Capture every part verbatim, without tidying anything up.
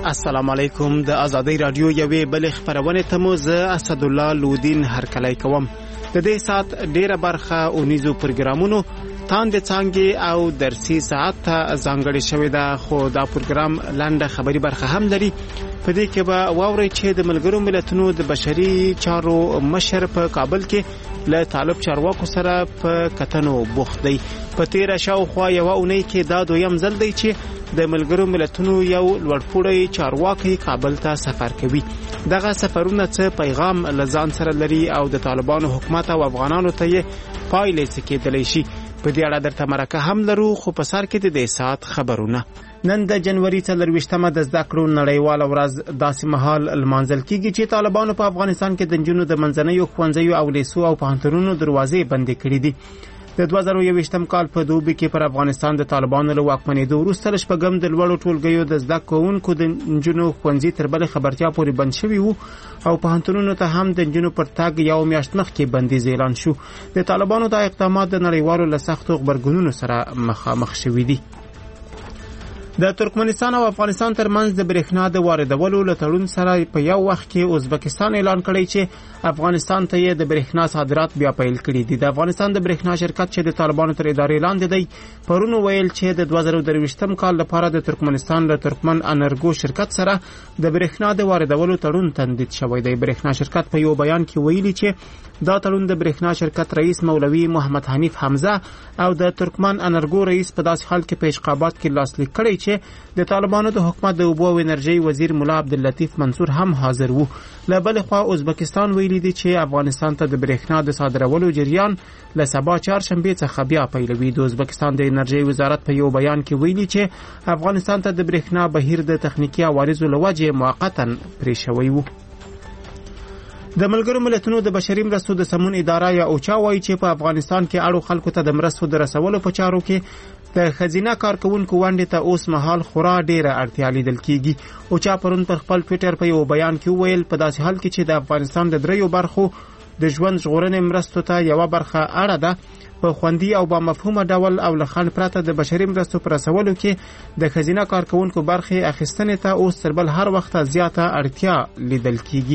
السلام علیکم. د ازادۍ رادیو یوې بلې خپرونې ته مو زه اسدالله لودین هرکلی کوم. د دې سات ډیره برخه اونیزو پروګرامونو تاند څنګه او درسي ساعت ته ځانګړې شوې ده، خو دا پروګرام لنډه خبري برخه هم لري. په دې کې به واورئ چې د ملګرو ملتونو د بشري چارو مشر په کابل کې له طالب چارواکو سره په کتنو بوخت دی. په تیره شاوخوا یوه اونۍ کې دا دویم ځل دی چې د ملګرو ملتونو یو لوړپوړی چارواکی کابل ته سفر کوي. دغه سفرونه څه پیغام لزان سره لري او د طالبانو حکومت او افغانانو ته یې پایلې څه کېدلی شي؟ په دې اړه درته مرکه هم لرو، خو په سر کې د دې ساعت خبرونه. نن د جنوري څلرویشتمه د زده کړو نړیواله ورځ داسې مهال لمانځل کیږي چې طالبانو په افغانستان کې د نجونو د منځنیو ښوونځیو او لیسو او پوهنتونونو دروازې بندې کړې دي. د دوه زره یوویشتم کال په دوبي کې پر افغانستان د طالبانو له واکمنېدو وروسته له شپږم د لوړو ټولګیو د زده کوونکو د نجونو ښوونځي تر بلې خبرتیا پورې بند شوي وو او پوهنتونونو ته هم د نجونو پر تګ یو میاشت مخکې بندیز اعلان شو. د طالبانو دا اقدامات د نړیوالو له سختو غبرګونونو سره مخامخ شوي دي. د ترکمنستان او افغانستان ترمنځ د برېښنا د واردولو له تړون سره په یو وخت کې ازبکستان اعلان کړی چې افغانستان ته یې د برېښنا صادرات بیا پیل کړي دي. د افغانستان د برېښنا شرکت چې د طالبانو تر ادارې لاندې دی پرون ویل چې د دوه زره درویشتم کال لپاره د ترکمنستان له ترکمن انرګو شرکت سره د برېښنا د واردولو تړون تمدید شوی دی. برېښنا شرکت په یو بیان کې ویلي چې دا تړون د برېښنا شرکت رئیس مولوي محمد حنیف حمزه او د ترکمن انرګو رئیس په داسې حال کې په اشقابات کې لاسلیک کړی چې د طالبانو د حکومت د اوبو او انرژي وزیر مولا عبداللطیف منصور هم حاضر وو. له بلې خوا ازبکستان ویلي دی چې افغانستان ته د برېښنا د صادرولو جریان له سبا چهارشنبې څخه بیا پیلوي. د ازبکستان د انرژي وزارت په یو بیان کې ویلي چې افغانستان ته د برېښنا بهیر د تخنیکي عوارضو له وجې موقتا پرې شوی وو. د ملګرو ملتونو د بشري مرستو د سمون اداره یا اوچا وایي چې په افغانستان کې اړو خلکو ته د مرستو د رسولو په چارو کې د خزینه کارکونکو ونډې ته اوس مهال خورا ډیره اړتیا لیدل کیږي. اوچا پرون پر خپل ټویټر په یو بیان کې وویل په داسې حال کې چې د افغانستان د دریو برخو د ژوند ژغورنې مرستو ته یوه برخه اړه ده، په خوندي او با مفهومه ډول او له خنډ پرته د بشري مرستو پر رسولو کې د خزینه کارکونکو برخې اخیستنې ته اوس تر بل هر وخت زیاته اړتیا لیدل کیږي.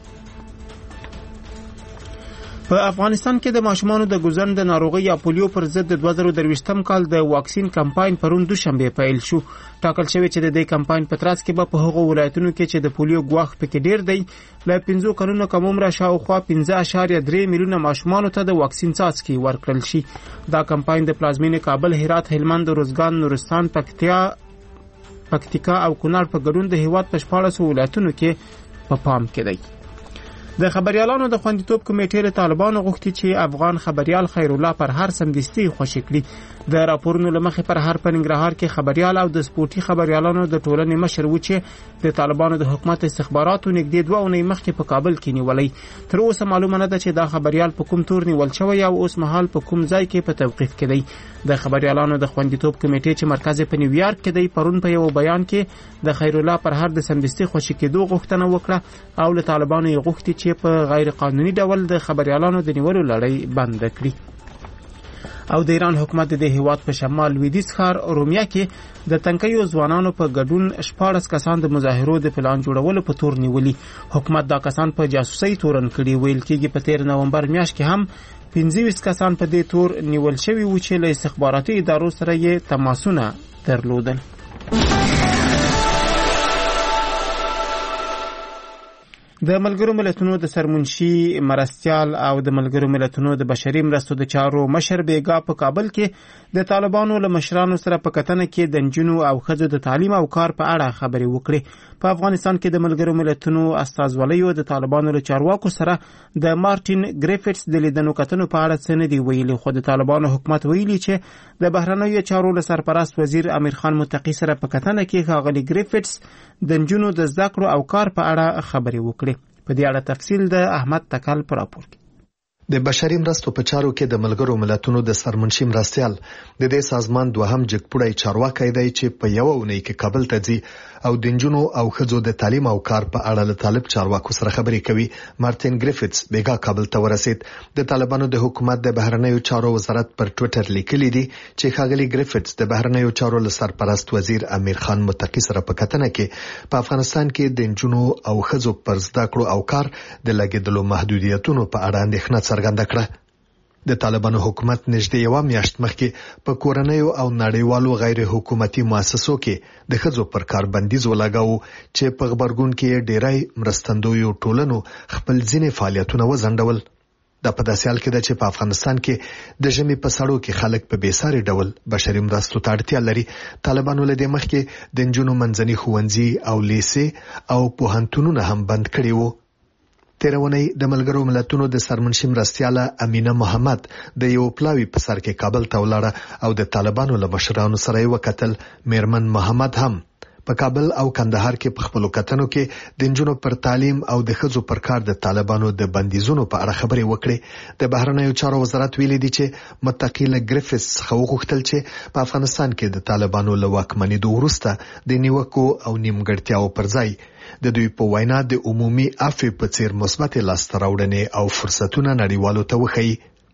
په افغانستان کې د ماشومانو د ګوزن د ناروغي یا پولیو پر ضد د دوه زره درویشتم کال د واکسین کمپاین پرون دوشنبه پیل شو. ټاکل شوی چې د دې کمپاین په ترڅ کې به په هغو ولایتونو کې چې د پولیو ګواښ پکې ډیر دی له پنځو کلونو کم عمره شاوخوا پنځه اعشاریه درې میلیونه ماشومانو ته د واکسین څاڅکي ورکړل شي. دا کمپاین د پلازمینې کابل، هرات، هلمند، روزګان، نورستان، پکتیا پکتیکا او کونړ په ګډون د هیواد په شپاړسو ولایتونو کې په پام کې دی. د خبريالانو د خوندیتوب کمیټې له طالبانو غوښتي چې افغان خبريال خیر الله پر هر سمدستي خوشی کړي. د راپورونو لمخې پر هر په ننګرهار کې خبريال او د سپورتي خبريالانو د ټولنې مشر و چې د طالبانو د حکومت استخباراتو نږدې دوه اونۍ مخکې په کابل کې نیولې. تر اوسه معلومه نه ده چې دا خبريال په کوم تور نیول شوی او اوس مهال په کوم ځای کې په توقیف کې دی. د خبريالانو د خوندیتوب کمیټې چې مرکز په نیویارک کې دی پرون په یو بیان کې د خیر الله پر هر د سمدستي خوشی کېدو غوښتنه وکړه او له طالبانو یې غوښتي چې په غیر قانوني ډول د خبريالانو د نیولو لړۍ بند کړي. او د ایران حکومت د هیواد په شمال لویدیځ ښار رومیا کې د تنکیو ځوانانو په ګډون شپاړس کسان د مظاهرو د پلان جوړولو په تور نیولي. حکومت دا کسان په جاسوسۍ تورن کړي. ویل کېږي په تیر نومبر میاشت کې هم پنځه ویشت کسان په دې تور نیول شوي وو چې له استخباراتي ادارو سره یې تماسونه درلودل. د ملګرو ملتونو د سرمنشي مرستیال او د ملګرو ملتونو د بشري مرستو د چارو مشر بیګا په کابل کې د طالبانو له مشرانو سره په کتنه کې د نجونو او ښځو د تعلیم او کار په اړه خبرې وکړې. په افغانستان کې د ملګرو ملتونو استازولیو د طالبانو له چارواکو سره د مارټین ګریفټس د لیدنو کتنو په اړه څه نه دی ویلي، خو د طالبانو حکومت ویلي چې د بهرنیو چارو له سرپرست وزیر امیر خان متقی سره په کتنه کې ښاغلي ګریفټس د نجونو د زده کړو او کار په اړه خبرې وکړې. په دې اړه تفصیل د احمد تکل پر راپور کې. د بشري مرستو په چارو کې د ملګرو ملتونو د سرمنشي مرستيال د دې سازمان دوهم جګپوړی چارواکي دی چې په یو اونۍ کې کابل ته ځي او د نجونو او ښځو د تعلیم او کار په اړه له طالب چارواکو سره خبرې کوي. مارټین ګریفټس بیګا کابل ته ورسید. د طالبانو د حکومت د بهرنیو چارو وزارت پر ټوئیټر لیکلی دی چې ښاغلي ګریفټس د بهرنیو چارو له سرپرست وزیر امیر خان متقی سره په کتنه کې په افغانستان کې د نجونو او ښځو پر زده کړو او کار د لګیدلو محدودیتونو په اړه اندېښنه څرګنده کړه. د طالبانو حکومت نږدې یو میاشت مخکې په کورنیو او نړیوالو غیر حکومتي مؤسسو کې د ښځو پر کار بندیز ولګاوه چې په خبرګون کې ډیری مرستندویو ټولنو خپل ځینې فعالیتونه وځنډول. دا په داسې حال کې ده چې په افغانستان کې د ژمي په سړو کې خلک په بیساري ډول بشري مرستو ته اړتیا لري. طالبانو له دې مخکې د نجونو منځني ښوونځي او لیسې او پوهنتونونه هم بند کړي وو. تیرونی د ملګرو ملتونو د سرمنشي مرستياله امینه محمد د یو پلاوی په سر کې کابل ته ولاړه او د طالبانو له مشرانو سره یې وکتل. میرمن محمد هم په کابل او کندهار کې په خپل کتنو کې د نجونو پر تعلیم او د ښځو پر کار د طالبانو د بندیزونو په اړه خبرې وکړې. د بهرنیو چارو وزارت ویلي دی چې متقی له ګریفټس څخه وغوښتل چې په افغانستان کې د طالبانو له واکمنېدو وروسته د نیوکو او نیمګړتیاو پر ځای د دوی په وینا د عمومي عفو په څیر مثبت لاسته راوړنې او فرصتونه نړیوالو ته وښيي.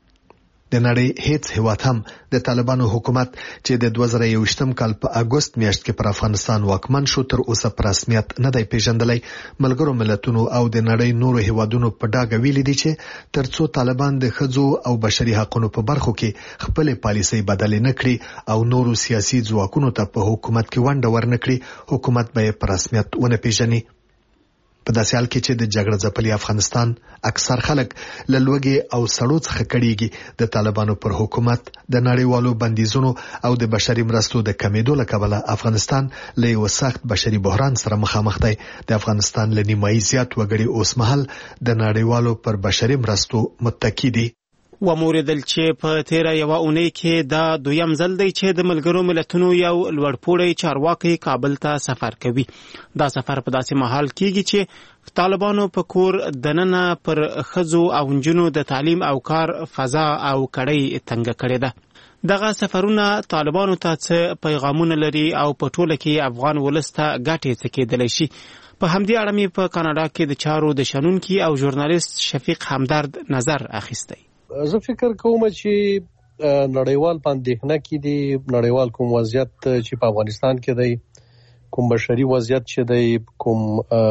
د نړۍ هیڅ هیواد هم د طالبانو حکومت چې د دوه زره یوویشتم کال په اگست میاشت کې پر افغانستان واکمن شو تر اوسه په رسمیت نه دی پیژندلی. ملګرو ملتونو او د نړۍ نورو هیوادونو په ډاګه ویلي دي چې ترڅو طالبان د ښځو او بشري حقوقو په برخو کې خپل پالیسي بدل نه کړي او نورو سیاسي ځواکونو ته په حکومت کې ونډه ورنکړي، حکومت به په رسمیت ونه پیژني. په داسې حال کې چې د جګړه ځپلي افغانستان اکثر خلک له لوږې او سړو څخه کړيږي، د طالبانو پر حکومت د نړیوالو بندیزونو او د بشري مرستو د کمیدو له کبله افغانستان له یو سخت بشري بحران سره مخامخ دی. د افغانستان له نیمایي زیات وګړي اوس مهال د نړیوالو پر بشري مرستو متکی دي. وموریدل چې په تیره یوه اونۍ کې دا دویم ځل دی چې د ملګرو ملتونو یو لوړپوړی چارواکي کابل ته سفر کوي. دا سفر په داسې مهال کېږي چې طالبانو په کور دننه پر ښځو او نجونو د تعلیم او کار فضا او کړۍ تنګه کړې ده. دغه سفرونه طالبانو ته څه پیغامونه لري او په ټوله کې افغان ولس ته ګټې څه کېدلی شي؟ په همدې اړه مې په کاناډا کې د چارو د شنونکي او ژورنالیست شفیق همدرد نظر اخیستی. زه فکر کوم چې نړیوال په اندېښنه کې دي. نړیوال کوم وضعیت چې په افغانستان کې دی، کوم بشري وضعیت چې دی، کوم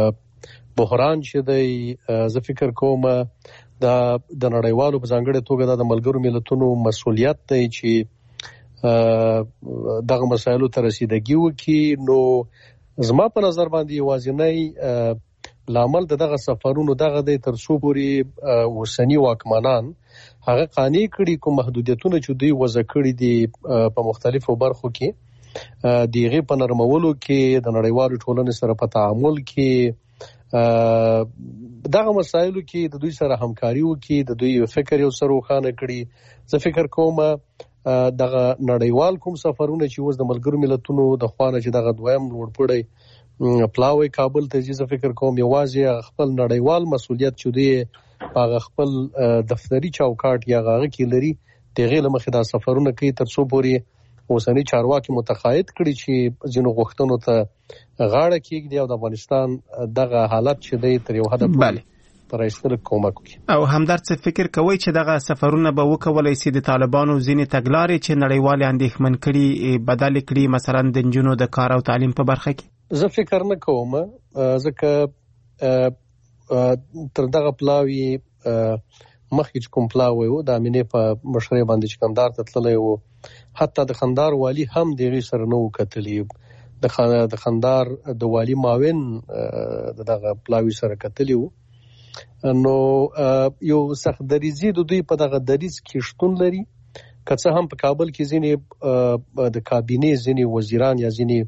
بحران چې دی، زه فکر کوم دا د نړیوالو په ځانګړې توګه د ملګرو ملتونو مسؤلیت دی چې دغه مسایلو ته رسیدګي وکړي. نو زما په نظر باندې یوازینی لامل دغه سفرونو دغه دی تر څو پورې اوسني واکمنان هغه قانع کړي کوم محدودیتونه چې دوی وضع کړي دي په مختلفو برخو کې، دغه په نرمولو کې، د نړیوالو ټولنې سره په تعامل کې، دغه مسایلو کې د دوی سره همکاري وکړي، د دوی فکر یو سره وخانه کړي. زه فکر کوم دغه نړیوال کوم سفرونه چې اوس د ملګرو ملتونو د خوانه چې دغه دویم لوړپوړی پلاوی کابل ته ځي، زه فکر کوم یوازې خپل نړیوال مسؤلیت چې دی هغه خپل دفتری چوکاټ یا هغه کې لري، دغه لمخې دا سفرونه کوي تر څو پورې اوسنی چارواکي متقاعد کړي چې ځینو غوښتنو ته غاړه کېږدي او د افغانستان دغه حالت چې دی تر یو حده پورې پر ایستلو کومک وکړي. او همدرد څه فکر کوي چې دغه سفرونه به وکولای شي د طالبانو ځینې تګلارې چې نړیوال اندېښمن کړي بدل کړي، مثلا د نجونو د کار او تعلیم په برخه کې؟ زه فکر نه کوم، ځکه تر دغه پلاوی مخکې چې کوم پلاوی و د امینې په مشرۍ باندې چې کندهار ته تللی و، حتی د کندهار والي هم د هغې سره نه و کتلي. د کندهار د والي معاون د دغه پلاوی سره کتلي و. نو یو سخت دریځي د دوی په دغه دریځ کې شتون لري، که څه هم په کابل کې ځینې د کابینې ځینې وزیران یا ځینې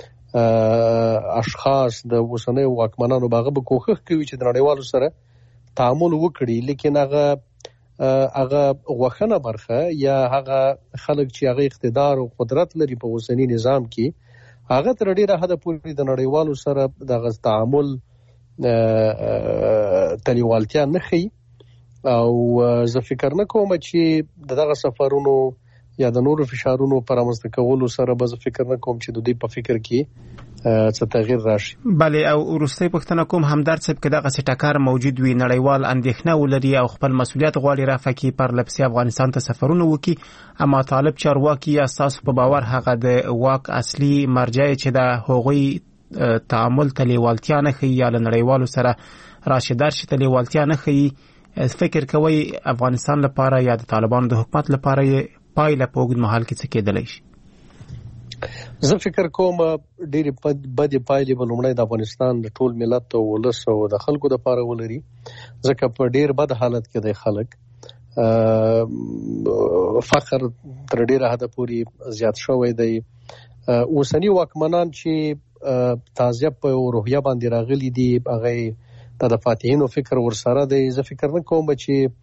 اشخاص د اوسنیو واکمنانو باغه به کوښښ کوي چې د نړیوالو سره تعامل وکړي، لیکن هغه هغه غوښنه برخه یا هغه خلک چې هغه اقتدار او قدرت لري په اوسنی نظام کې، هغه تر ډیره حده پورې د نړیوالو سره دغه تعامل تلیوالتیا نه ښیي. او زه فکر نه کوم چې دغه سفرونو یا د نورو فشارونو پر رامنځته کولو سره به زه فکر نه کوم چې د دوی په فکر کې څه تغییر راشي. بله، او وروستۍ پوښتنه کوم همدرد صاحب که دغسې ټکر موجود وي، نړیوال اندېښنه ولري او خپل مسؤلیت غواړي رفع کړي، پرله پسې افغانستان ته سفرونه وکړي، اما طالب چارواکي یا ستاسو په باور هغه د واک اصلي مرجع چې د هغوی تعامل ته لیوالتیا نه ښیي یا له نړیوالو سره راشي درشي ته لیوالتیا نه ښیي، فکر کوئ افغانستان لپاره یا د طالبانو د حکومت لپاره یې پایله په اوږد مهال کې څه کېدلی شي؟ زه فکر کوم ډېرې بدې پایلې به لومړی د افغانستان د ټول ملت او ولس او د خلکو دپاره ولري، ځکه په ډېر بد حالت کې دی خلک. فقر تر ډېره حده پورې زیات شوی دی. اوسني واکمنان چې تازه په روحیه باندې راغلي دي، هغه د فاتحینو فکر ورسره دی. زه فکر نه کوم چې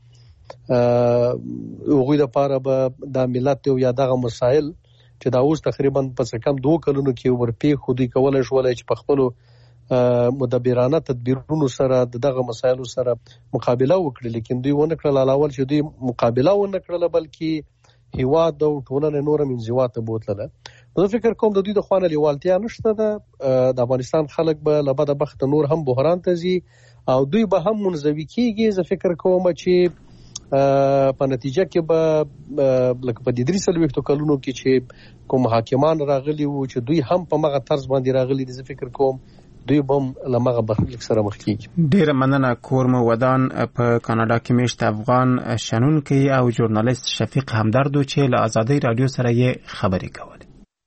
هغوی دپاره به دا ملت یا دغه مسایل چې دا اوس تقریبا په څه کم دوه کلونو کې ورپېښ دوی کولی شولی چې په خپلو مدبرانه تدبیرونو سره د دغه مسایلو سره مقابله وکړي، لیکن دوی ونه کړل. علاوه چې دوی مقابله ونه کړله بلکې هیواد او ټولنه نوره منزوا ته بوتله. زه فکر کوم د دوی د خوا نه لیوالتیا نشته ده. د افغانستان خلک به له بده بخته نور هم بحران ته ځي او دوی به هم منزوي کېږي. زه فکر کوم چې په نتیجه کې به لکه په دې درې څلوېښتو کلونو کې چې کوم حاکمان راغلي وو چې دوی هم په مغه طرز باندې راغلي دي، زه فکر کوم دوی به هم له مغه برخلیک سره مخ کېږي. ډېره مننه. کورمو ودان په کاناډا کې میشت افغان شنونکی او ژورنالیست شفیق همدردو چې له ازادۍ رادیو سره یې خبرې کولې.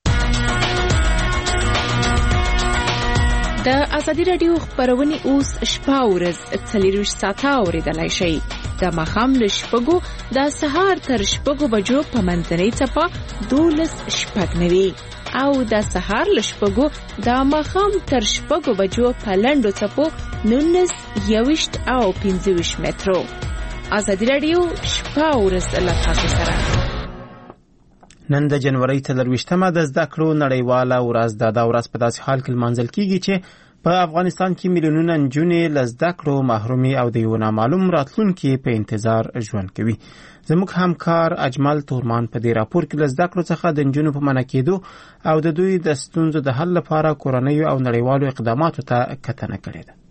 د ازادي رادیو خبرونه اوس شپه ورځ څلورویشت ساعته اورېدلای شئ. د ماښام له شپږو د سهار تر شپږو بجو په منځنۍ څپه دولس شپږ نوي او د سهار له شپږو د ماښام تر شپږو بجو په لنډو څپو نولس یویشت او پنځه ویشت مترو. ازادي رادیو شپه ورځ له تاسو سره. نن د جنوري څلرویشتمه د زده کړو نړیواله ورځ ده. دا ورځ په داسې حال کې لمانځل کیږي چې په افغانستان کې میلیونونه نجونې له زده کړو محرومي او د یو نامعلوم راتلونکي په انتظار ژوند کوي. زموږ همکار اجمل تورمان په دې راپور کې له زده کړو څخه د نجونو په منع کېدو او د دوی د ستونزو د حل لپاره کورنیو او نړیوالو اقداماتو ته کتنه کړې ده.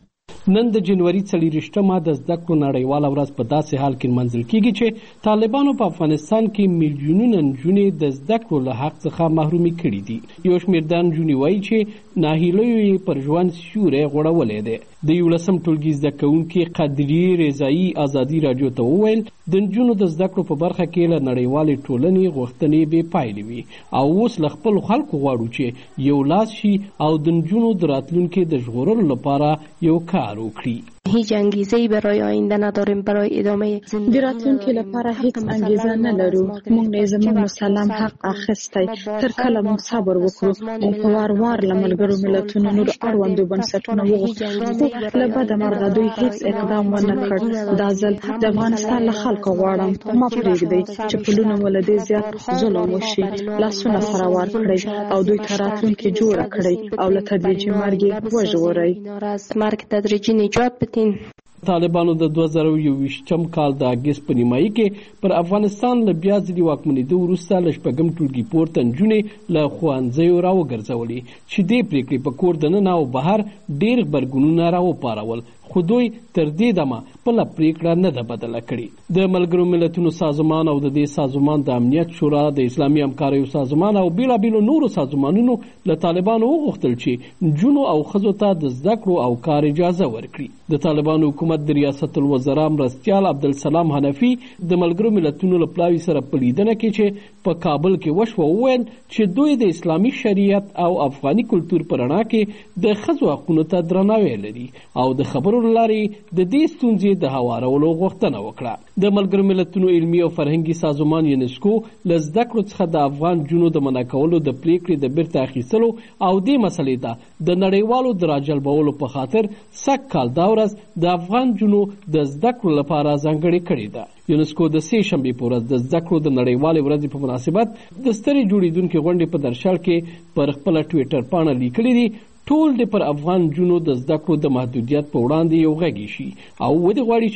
نن د جنوري څلوېښتمه د زده کړو نړیواله ورځ په داسې حال کې لمانځل کیږي چې طالبانو په افغانستان کې میلیونونه نجونې د زده کړو له حق څخه محرومي کړي دي. یو شمېر دا نجونې وایي چې ناهیلیو یې پر ژوند سیوری غوړولی دی. د یولسم ټولګي زده کوونکي قدرې رضایي ازادي راډیو ته وویل د نجونو د زده کړو په برخه کې له نړیوالې ټولنې غوښتنې بې پایلې وي او اوس له خپلو خلکو غواړو چې یو لاس شي او د نجونو د راتلونکي د ژغورلو لپاره یو کار وکړي. هیچ انگیزه‌ای برای آینده نداریم، برای ادامه د راتلونکي لپاره هیڅ انگیزه نه لرو. موږ نه زموږ مسلم حق اخیستی، تر کله موږ صبر وکړو او په وار وار له ملګرو ملتونو نور اړوندو بنسټونو وغوښتو، له بده مرغه دوی هیڅ اقدام ونه کړ. دا ځل د افغانستان له خلکو غواړم ما پرېږدئ چې پلونه ولدې زیات ظلم وشي، لاسونه سره ورکړئ او دوی ته راتلونکي جوړه کړئ او له تدریجي مرګ وژغورئ. مرګ تدریجي نجات بدین. طالبانو د دوه زره یوویشتم کال د اګست په نیمایي کې پر افغانستان له بیا ځلې واکمنېدو وروسته له شپږم ټولګي پورته نجونې له ښوونځیو راوګرځولې چې دې پرېکړې په کور دننه او بهر ډېر غبرګونونه راوپارول، خو دوی تر دې دمه خپله پرېکړه نه ده بدله کړې. د ملګرو ملتونو سازمان او د دې سازمان د امنیت شورا، د اسلامي همکاریو سازمان او بېلابېلو نورو سازمانونو له طالبانو وغوښتل چې نجونو او ښځو ته د زده کړو او کار اجازه ورکړي. د طالبانو حکومت د ریاست الوزرا مرستیال عبدالسلام حنفي د ملګرو ملتونو له پلاوي سره په لیدنه کې چې په کابل کې وشوه وویل چې دوی د اسلامي شریعت او افغاني کلتور په رڼا کې د ښځو حقونو ته درناوی لري او د خبرو له لارې د دې ستونزې د هوارولو غوښتنه وکړه. د ملګرو ملتونو علمي او فرهنګي سازمان یونسکو له زده کړو څخه د افغان جنونو د منع کولو د پرېکړې د بیرته اخیستلو او دې مسلې ته د نړیوالو د راجلبولو په خاطر سږ کال دا ورځ د افغان جنونو د زده کړو لپاره ځانګړې کړې ده. یونسکو د سې شنبې په ورځ د زده کړو د نړیوالې ورځې په مناسبت د سترې جوړېدونکې غونډې په درشل کې پر خپله ټویټر پاڼه لیکلي دي ټول د پر افغان جنونو د زده کړو د محدودیت په وړاندې یو غږ شي او ودې غواړي چې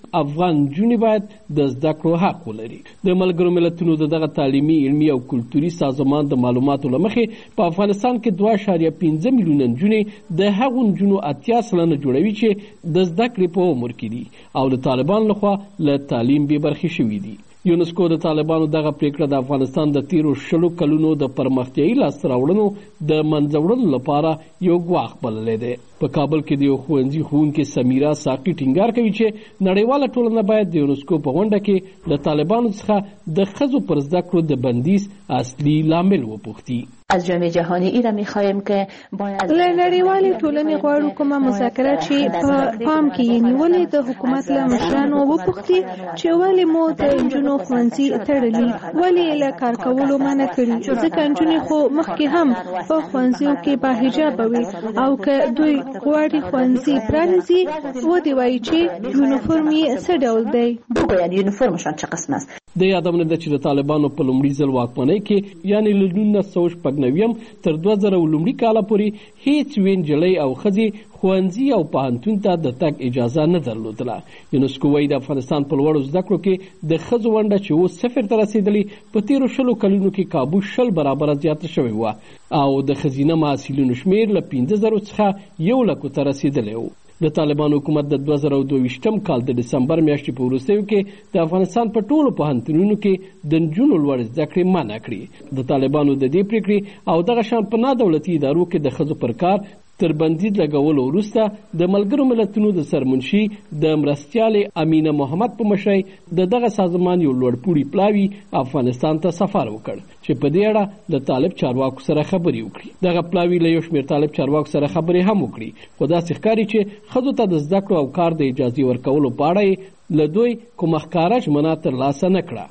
افغان نجونې باید د زده کړو حق ولري. د ملګرو ملتونو د دغه تعلیمي علمي او کلتوري سازمان د معلوماتو له مخې په افغانستان کې دوه اعشاریه پنځه میلیونه نجونې د هغو نجونو اتیا سلنه جوړوي چې د زده کړې په عمر کې دي او د طالبانو لخوا له تعلیم بې برخې شوي دي. یونسکو د طالبانو دغه پریکړه د افغانستان د تیرو شلو کلونو د پرمختیایي لاسته راوړنو د منځه وړلو لپاره یو ګواښ بللی دی. په کابل کې د یو ښوونځي ښوونکې سمیرا ساقي ټینګار کوي چې نړیواله ټولنه باید د یونسکو په غونډه کې له طالبانو څخه د ښځو پر زده کړو د بندیز اصلي لامل وپوښتي. از جامعه جهانی ایره می‌خوایم که باید له نړیوالې ټولنې غواړو کومه مذاکره چې په پام کې یې نیولې د حکومت له مشرانو وپوښتي چې ولې مو د نجونو ښوونځي تړلي، ولې یې له کار کولو منع کړي، ځکه نجونې خو مخکې هم په ښوونځیو کې با حجابه وي او که دوی غواړي ښوونځي پرانیزي ودې وایي چې یونیفورم یې څه ډول دی، بگویند یونیفورمشان چه قسم است. د یادونه ده چې د طالبانو په لومړي ځل واکمنۍ کې یعنې له نولس سوه شپږ نویم تر دوه زره لومړي کاله پورې هیڅ یوې نجلۍ او ښځې ښوونځي او پوهنتون ته د تګ اجازه نه درلودله. یونسکو وایي د افغانستان په لوړو زده کړو کې د ښځو ونډه چې اوس صفر ته رسېدلې په تېرو شلو کلونو کې کابو شل برابره زیاته شوې وه او د ښځینه محصلینو شمېر له پنځه زرو څخه یو لکو ته رسېدلی و. د طالبانو حکومت د دوه زره دوه ویشتم کال د ډسمبر میاشتې په وروستیو کې د افغانستان په ټولو پوهنتونونو کې د نجونو لوړې زده کړې منع کړې. د طالبانو د دې پرېکړې او دغه شان په نادولتي ادارو کې د ښځو پر کار تر بندیز لګولو وروسته د ملګرو ملتونو د سرمنشي د مرستیالې امینه محمد په مشرۍ د دغه سازمان یو لوړپوړي پلاوي افغانستان ته سفر وکړ چې په دې اړه د طالب چارواکو سره خبرې وکړي. دغه پلاوي له یو شمېر طالب چارواکو سره خبرې هم وکړي، خو داسې ښکاري چې ښځو ته د زده کړو او کار د اجازې ورکولو په اړه یې له دوی کومه ښکاره ژمنه ترلاسه نه کړه.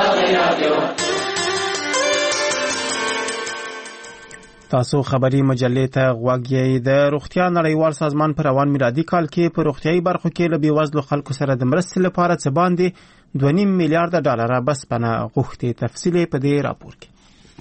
تاسو خبري مجلې ته غوږ یې. د روغتیا نړیوال سازمان په روان میلادي کال کې په روغتیايي برخو کې له بېوزلو خلکو سره د مرستې لپاره څه باندې دوه نیم میلیارډ ډالره بسپنه غوښتې. تفصیل په دې راپور کې.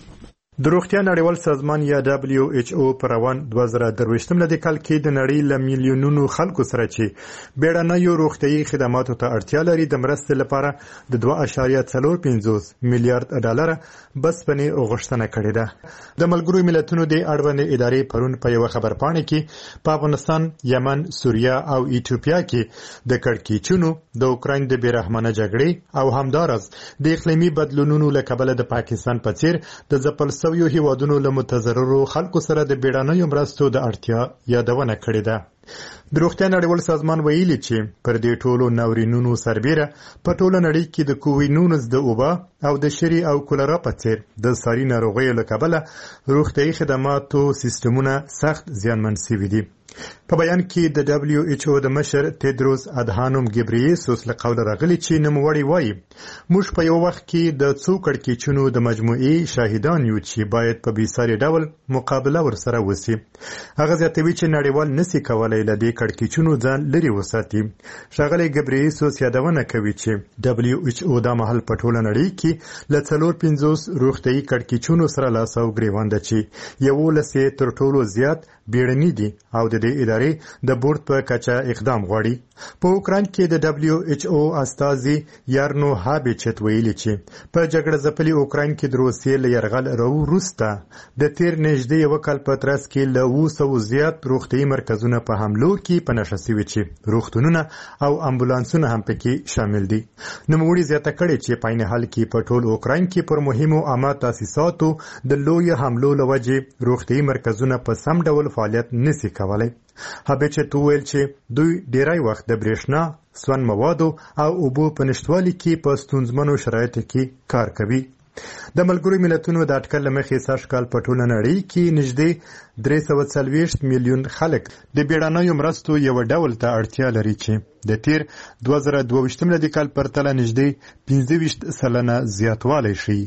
د روغتیا نړیوال سازمان یا دبلیو ایچ او په روان دوه زره درویشتم میلادي کال کې د نړۍ له میلیونونو خلکو سره چې بیړنیو روغتیايي خدماتو ته اړتیا لري د مرستې لپاره د دوه اعشاریه څلور پنځوس میلیارډ ډالر بسپنې غوښتنه کړې ده. د ملګرو ملتونو د اړوندې ادارې پرون په یو خبرپاڼه کې په افغانستان، یمن، سوریه او ایتوپیا کې د کړکېچونو، د اوکراین د بیرحمانه جګړې او همدارس د اقلیمي بدلونونو له کبله د پاکستان په څیر د ځپل یو هیوادونو له متضررو خلکو سره د بیړنیو مرستو د اړتیا یادونه کړې ده. د روغتیا نړیوال سازمان ویلي چې پر دې ټولو ناورینونو سربیره په ټوله نړۍ کې د کووډ نولس د وبا او د شری او کولرا په څیر د ساري ناروغیو له کبله روغتیايي خدماتو سیستمونه سخت زیانمن شوي دي. په بیان کې د دبلیو ایچ او د مشر تیدروس ادهانوم ګبریسوس له قوله راغلی چې نوموړی وایي موږ په یو وخت کې د څو کړکېچونو د مجموعي شاهدان یو چې باید په بېساري ډول مقابله ورسره وسي. هغه زیاتوي چې نړیوال نسي کولای له دې کړکېچونو ځان لرې وساتي. ښاغلی ګبریسوس یادونه کوي چې دبلیو ایچ او دا مهال په ټوله نړۍ کې له څلور پنځوس روغتیايي کړکېچونو سره لاس او ګریوان ده چې یولس یې تر ټولو زیات بیړني دي او د دې ادارې د بورډ په کچه اقدام غواړي. په اوکراین کې د دبلیو ایچ او استازي یارنو هابیچت ویلي چې په جګړه ځپلي اوکراین کې د روسیې له یرغل وروسته د تیر نږدې یو کال په ترڅ کې له اوه سوو زیات روغتیايي مرکزونه په حملو کې په نښه شوي چې روغتونونه او امبولانسونه هم پکې شامل دي. نوموړي زیاته کړې چې په عین حال کې په ټول اوکراین کې پر مهمو عامه تاسیساتو د لوی حملو له وجې روغتیايي مرکزونه په سم ډول فعالیت نشي کولای. هابیچت ویل چې دوی ډیری وخت د برېښنا، سون موادو او اوبو په نشتوالي کې په ستونزمنو شرایطو کې کار کوي. د ملګرو ملتونو د اټکل له مخې سږ کال په ټوله نړۍ کې نږدې درې سوه څلوېښت میلیون خلک د بیړنیو مرستو یو ډول ته اړتیا لري چې د تیر دوه زره دوه ویشتم میلادي کال پرتله نږدې پنځه ویشت سلنه زیاتوالی ښیي.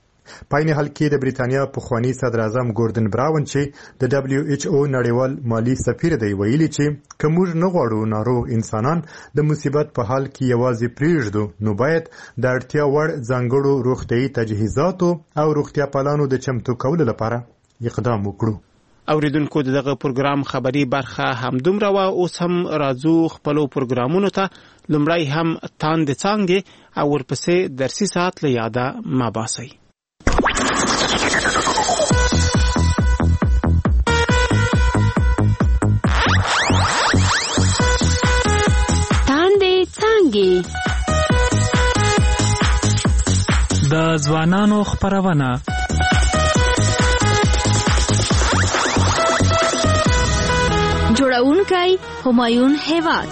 په عین حال کې د بریتانیا پخوانی صدر اعظم ګوردن براون چې د دبلیو ایچ او نړیوال مالی سفیر دی ویلي چې که موږ نه غواړو ناروغ انسانان د مصیبت په حال کې یوازې پرېږدو نو باید د اړتیا وړ ځانګړو روغتیايي تجهیزاتو او روغتیا پالانو د چمتو کولو لپاره اقدام وکړو. اوریدونکو دغه پروګرام خبري برخه همدومره و. اوس هم راځو خپلو پروګرامونو ته. لومړی هم تاند څانګې او ورپسې درسي ساعت له یاده ما باسئ. تاند څانګې د ځوانانو خپرونه. جوړونکی همایون هیواد.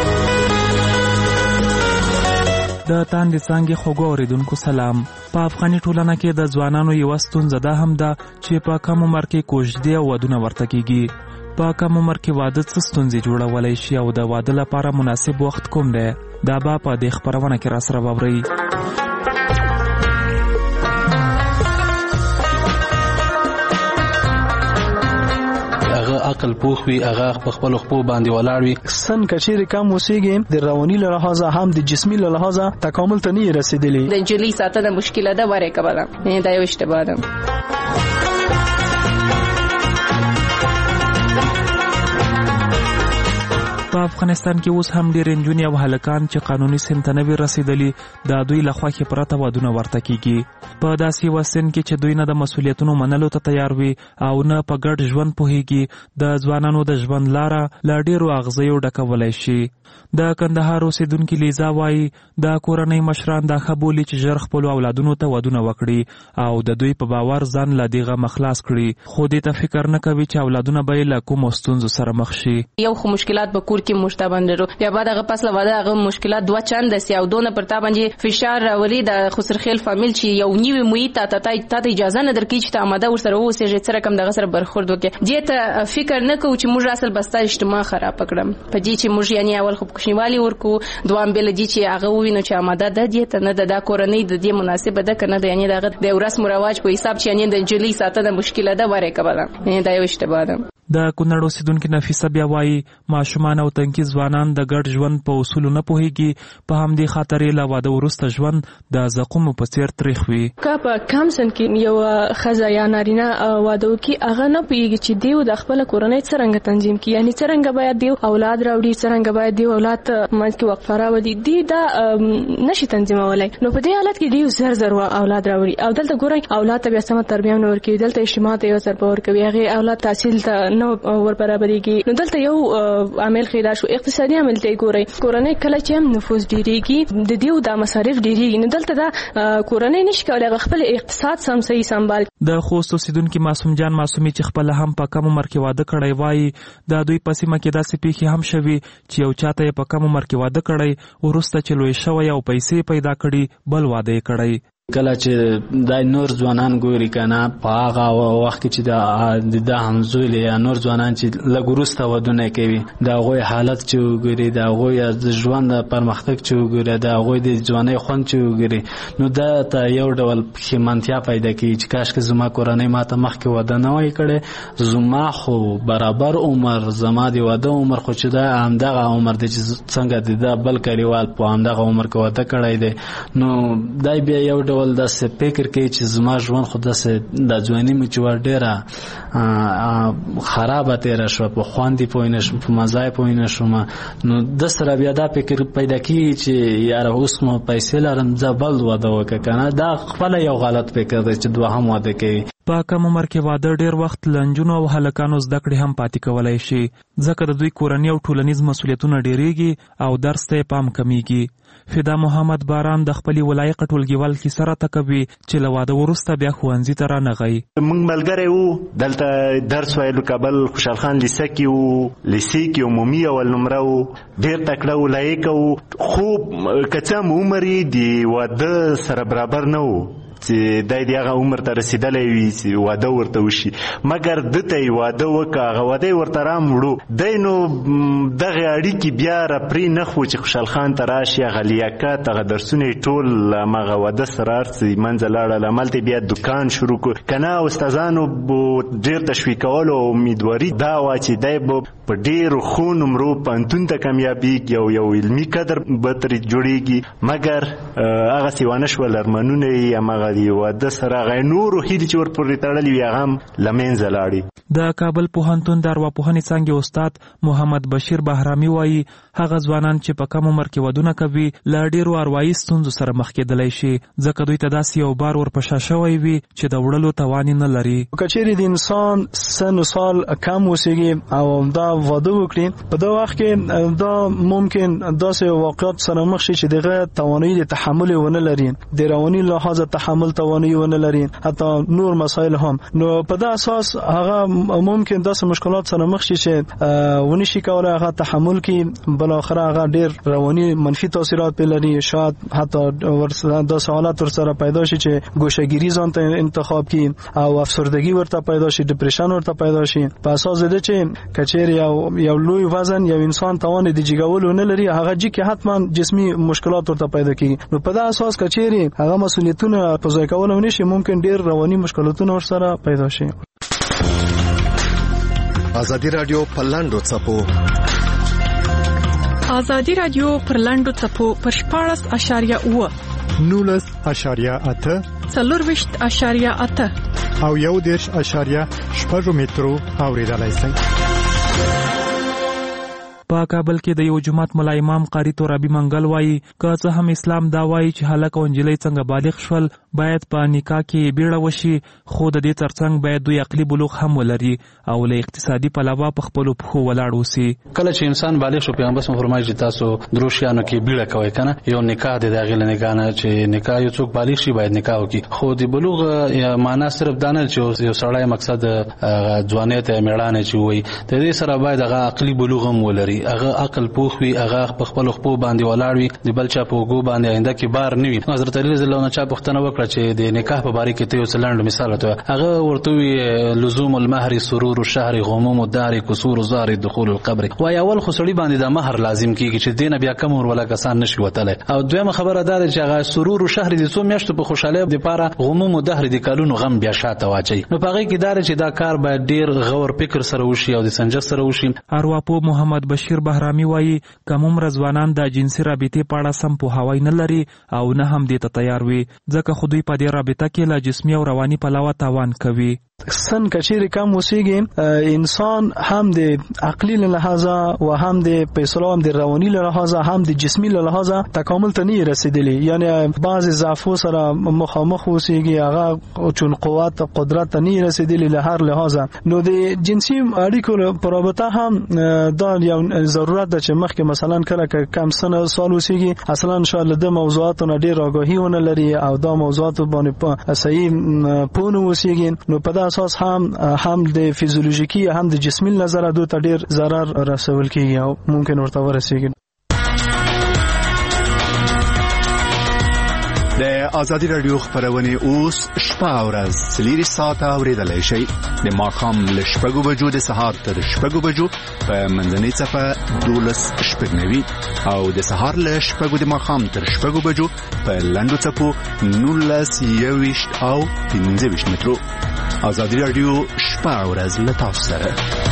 د تاندې څانګې خوږو اوریدونکو سلام. په افغاني ټولنه کې د ځوانانو یوه ستونزه دا هم ده چې په کم عمر کې کوژدې او ودونه ورته کیږي. په کم عمر کې واده څه ستونزې جوړولی شي او د واده لپاره مناسب وخت کوم دی؟ دا به په دې خپرونه کې راسره واورئ. عقل پوخ وي، هغه په خپل خپل باندې ولاړ وي. سن کچېر کم وسیږي، د رواني له لحاظه هم د جسمي له لحاظه تکامل ته نه رسیدلی. د انجلي ساتنه مشکله ده وره کبله. نه دا یو اشتباه ده. په افغانستان کې اوس هم ډېر نجونې او هلکان چې قانوني سن ته نه وي رسیدلي د دوی له خوښې پرته ودونه ورته کیږي. په داسې یوه سن کې چې دوی نه د مسؤلیتونو منلو ته تیار وي او نه په ګډ ژوند پوهیږي، د ځوانانو د ژوند لاره له ډېرو اغزیو ډکولی شي. د کندهار اوسیدونکي لیزا وایي د کورنۍ مشران دا ښه بولي چې ژر خپلو اولادونو ته ودونه وکړي او د دوی په باور ځان له دې غمه خلاص کړي، خو دې ته فکر نه کوي چې اولادونه به یې له کومو ستونزو سره مخ شي. یو خو مشکلات به کور کې مشتبه لرو، بیا بعد هغه پس له واده هغه مشکلات دوه چند سي او دونه پر تا باندې فشار راولي د خسرخیل فامیل چې یو نیوي محیط ته ته اجازه نه درکړي چې ته آماده ورسره اوسېږې څه رقم دغه سره برخورد وکړې. دې ته فکر نه کوو چې موږ اصل بستا اجتماع خراب کړم په دې چې موږ یعنی اول خو کوشنیوالي ورکو، دوام بل دي چې هغه ووینو چې آماده ده دې ته نه د دا کورنۍ د دې مناسبه ده کنه د یعنی دغه د رسم او رواج په حساب چې یعنی د انجلي ساتنه مشکله ده وره کبله. یعنی دا یو اشتباه ده. د کونړ اوسیدونکي نفیسه بیا وایي ماشومان او تنکي ځوانان د ګډ ژوند په اصولو نه پوهیږي، په همدې خاطر یې له واده وروسته ژوند د زقومو په څیر تریخ وي. که په کم سن کې یو ښځه یا نارینه واده وکړي هغه نه پوهیږي چې دیو د خپله کورنۍ څرنګه تنظیم کړي، یعنې څرنګه باید دیو اولاد راوړي، څرنګه باید دیو اولاد ته منځ کې وقفه راولي، دی دا نشي تنظیمولی. نو په دې حالت کې دیو زر زر اولاد راوړي او دلته ګورئ اولاد ته بیا سمه تربیه نه ورکوي، دلته اجتماع ته یو ضربه ورکوي، هغې اولاد تحصیل ته نه ور برابرېږي. نو دلته یو عامل خیدا شو اقتصادي عامل ته ګورئ، کورنۍ کله چې هم نفوذ ډېرېږي د دیو دا مصارف ډېرېږي، نو دلته دا کورنۍ نشي کولی هغه خپل اقتصاد سم صحیح سنبال. د خوست اوسیدونکي معصوم جان معصومي چې خپله هم په کم عمر کې واده کړی وایي د دوی په سیمه کې داسې پیښې هم شوي چې یو چاته یې په کم عمر کې واده کړی، وروسته چې لوی شوی او پیسې پیدا کړي بل واده یې کړی. کله چې د نور ځوانان ګوري کنه په هغه وخت کې چې د د همزولي یا نور ځوانان چې لږ وروسته ودونه کوي د هغوی حالت چې وګوري، د هغوی د ژوند پرمختګ چې وګوري، د هغوی د ځوانۍ خوند چې وګوري، نو دا ته یو ډول پښیمانتیا پیدا کوي چې کاشکې زما کورنۍ ما ته مخکې واده نه وای کړی، زما خو برابر عمر زما د واده عمر خو چې دا همدغه عمر دی چې څنګه د بل کلیوال په همدغه عمر کې واده کړی دی. نو دا بیا یو ډول ول داسې فکر کوي چې زما ژوند خو داسې د ځواني مې چې ور ډېره خرابه تېره شوه، په خوند یې پوه نه شوم، په مزه یې پوه نه شوم. نو د سره بیا دا فکر پیدا کېږي چې یاره اوس مو پیسې لرم زه بل واده وکړه که نه. دا خپله یو غلط فکر دی چې دوهم واده کوي. په کم عمر کې واده ډېر وخت له نجونو او هلکانو زده کړې هم پاتې کولی شي، ځکه د دوی کورني او ټولنیز مسؤلیتونه ډېرېږي او درس ته یې پام کمیږي. فدا محمد باران د خپلې ولایقه ټولګیوال کیسه راته کوي چې له واده وروسته بیا ښوونځي ته رانغی. موږ ملګری وو، دلته درس ویلو کابل خوشحال خان لیسه کې وو، لیسې کې عمومي اول نمره وو، ډېر تکړه ولایقه وو، خو که څه هم عمر یې د واده سره برابر نه وو چې دای دی هغه عمر ته رسیدلی وي چې واده ورته وشي، مګر ده ته یې واده وکړه، هغه واده یې ورته راموړو. دی نو دغې اړیکې بیا راپرې نه خو چې خوشحال خان ته راشي، هغه لیاقت هغه درسونه یې ټول همغه واده سره هر څه منځه لاړل، هملته بیا دوکان شروع کړو. که نه استادانو ډېر تشویقولو او امیدواري دا وه چې دی به په ډېرو ښو نمرو پوهنتون ته کامیابېږي او یو علمي قدر به ترې جوړېږي، مګر هغسې ونه شول. ارمانونه یې همغه دی واده سره غي نور هیڅ چې ور پورې تړلې وي هغه لمنځه لاړي. د کابل پوهنتون د ارواپوهنې څانګې استاد محمد بشیر بهرامي وایي هغه ځوانان چې په کم عمر کې ودونه کوي له ډېرو اروايي ستونزو سره مخ کېدلی شي ځکه دوی ته داسې یو بار ورپشا شوی وي چې د وړلو توان نه لري. که چیرې د انسان سن و سال کم اوسېږي او دا واده وکړي په دا وخت کې دا ممکن داسې واقعات سره مخ شي چې دغه توانایي د تحمل ونه لري د رواني لحاظ تحمل توانایي ونه لري حتی نور مسایل هم. نو په دا اساس هغه ممکن داسې مشکلات سره مخ شي چې ونشي کولای هغه تحمل کړي بل اخر هغه ډېر رواني منفي تاثیرات په لري شاید حتی ورسره د حالات ورسره پیدا شي چې ګوشهګیری ځان ته انتخاب کړي او افسردگی ورته پیدا شي ډیپریشن ورته پیدا شي په اساس د چې کچېر یو یو لوی وزن یو انسان توان د جګولو نه لري هغه چې کې حتما جسمي مشکلات ورته پیدا کیږي. نو په دا اساس کچېر هغه مسولیتونه په ځای کول ونشي ممکن ډېر رواني مشکلاتونه ورسره پیدا شي. ازادي رادیو په لاندو څپو ازادي رادیو پر لاندو څپو پر شپاړس اشاریه اوه نولس اشاریه اته څلورویشت اشاریه اته او یو دېرش اشاریه شپږ مترو اوریدلای شئ. په کابل کې د یو جماعت ملا امام قاری ترابی منګل وایي که څه هم اسلام دا وایي چې هلک او نجلۍ څنګه بالغ شول باید په نکاح کې بیړه وشي خو د دې ترڅنګ باید دوی عقلي بلوغ هم ولري او له اقتصادي پلوه په خپلو پښو ولاړ اوسي. کله چې انسان بالغ شو پیغمبر صلی الله علیه وسلم فرمایي چې تاسو درو شیانو کې بیړه کوئ کنه یو نکاح د داخله نکاح نه چې نکاح یو څوک بالغ شي باید نکاح وکړي خو د بلوغ معنا صرف دا نه چې یو سړی مقصد ځوانیت میړانه چې وایي د دې سره باید هغه عقلي بلوغ هم ولري هغه عقل پوخ وي هغه په خپل خپل باندې ولاړ وي د بل چا په وګو باندې آینده کې بار نه وي. حضرت علی رضی الله عنه چا پوښتنه وکړه چې د نکاح په باره کې ته یو څلند مثال ته هغه ورته وی لزوم المهر سرور الشهر غموم الدار كسور زار دخول القبر وای اول خو سړي باندې د مہر لازم کیږي چې دینه بیا کم ور ولا کسان نشي وتله او دویمه خبره ده چې هغه سرور الشهر د څو میاشتو په خوشاله د پاره غموم الدهر د کالونو غم بیا شاته واچي. نو په هغه کې دار چې دا کار باید ډیر غور فکر سره وشي او د سنجش سره وشي. ارواپو محمد بشیر بهرامي وایي کوم عمر ځوانان د جنسي رابطې په اړه سم پوهاوی نه لري او نه هم دې ته تیار وي ځکه خو دوی په دې رابطه کې له جسمي او رواني پلوه تاوان کوي. سن کچیر کم وسیږي انسان هم د عقلی له لحاظه او هم د پیسلو هم د رواني له لحاظه هم د جسمي له لحاظه تکامل ته نه رسیدلی یعنی بعض ضعفو سره مخامخ وسیږي هغه چون قوت قدرت نه رسیدلی له هر لحاظه. نو د جنسي اړیکو په رابطه هم دا یو ضرورت ده چې مخکې مثلا کله کم سن سال وسیږي اصلا ان شاء الله د موضوعاتو نه ډیر آگاهی ونه لري او دا موضوعات باندې صحیح پونه وسیږي. نو په اساس هم هم د فیزیولوژیکی هم د جسمي نظر دوی ته ډیر ضرر رسول کیږي او ممکن ورته ورسیږي. د ازادي رادیو خبرونه اوس شپه او ورځ سلیری ساعت اوریدلای شي د ماخام له شپږو بجو د سهار تر شپږو بجو په منځنۍ صفه دولس شپږنوي او د سهار له شپږو د ماخام تر شپږو بجو په لاندو صفو نولس یويشت او پنځه ویشت مترو. ازادي رادیو شپه او ورځ له تاسو سره.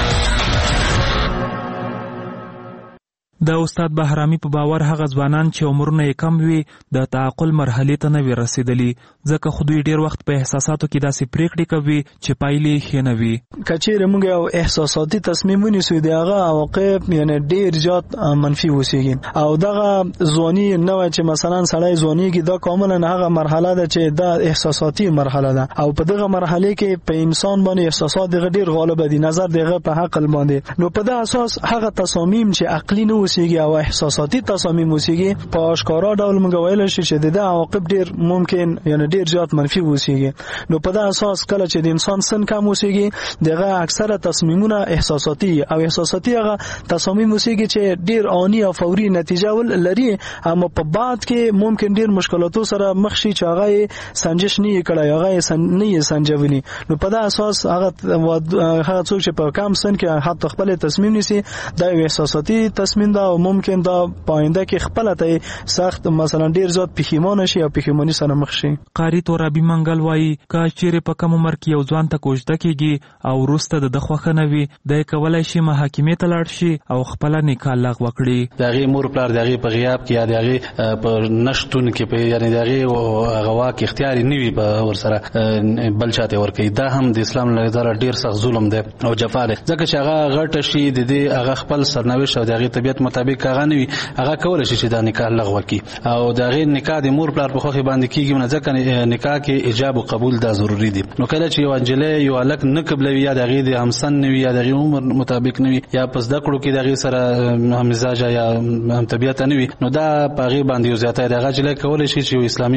د استاد بهرامي په باور هغه ځوانان چې عمرونه یې کم وي د تعقل مرحلې ته نه وي رسیدلي ځکه خو دوی ډیر وخت په احساساتو کې داسې پریکړې کوي چې پایلې ښې نه وي. کچېر موږ یو احساساتي تصمیم ونیسو دی هغه عواقب یعنی ډیر زیات منفي وسیږي او دغه ځواني نو چې مثلا سړی ځوانيږي دا کاملا هغه مرحله ده چې دا احساساتي مرحله ده او په دغه مرحله کې په انسان باندې احساسات دغه ډیر غالب دي نظر دغه په عقل باندې. نو په دغه اساس هغه تصامیم چې عقلي نه وسیږي او احساساتي تصامیم وسیږي په اشکارا ډول موږ ویل شي چې د عواقب ډیر ممکن یعنی ډیر زیات منفي وسیږي. نو په دا اساس کله چې د انسان سن کم وسیږي دغه اکثره تصمیمونه احساساتي او احساساتي هغه تصامیم وسیږي چې ډیر آنی او فوري نتیجه ول لري اما په بعد کې ممکن ډیر مشکلاتو سره مخ شي چې هغه سنجش نه کړي هغه سن نه سنجولي. نو په دا اساس هغه هغه څوک چې په کم سن کې حتی خپل تصمیم نیسي دا احساساتي تصمیم دا او ممکن دا پاینده کې خپل ته سخت مثلا ډیر زیات پښیمانه شي او پښیمانی سره مخ شي. قاری تورابي منګل وایي کا چیرې په کم عمر کې یو ځوان ته کوژده کیږي او وروسته د خوښه نه وي د کولای شي محاکمې ته لاړ شي او خپل نکاح لغوه کړي. دغه مور پلار دغه په غیاب کې یا دغه په نشټون کې په یعنی دغه غوا کې اختیاري نیوي په ورسره بل چاته ور کوي. دا هم د اسلام له نظر ډیر سخت ظلم دی او جفا دی ځکه چې هغه غټ شي د دې هغه خپل سرنوشت او دغه طبيعت مطابق هغه نه وي هغه کول شي چې دا نکاح لغوه کی او دغه نکاح د مور پلار په خوخي باندې کیږي نه ځکه نکاح کې ایجاب او قبول دا ضروری دي. نو کله چې یو انجلې یو الک نه قبلوي یا دغه د همسن نه وي یا دغه عمر مطابق نه وي یا پس د کړو کې دغه سره هم مزاج یا هم طبيعت نه وي نو دا په غي باندې زیاته دغه چې کول شي چې اسلامي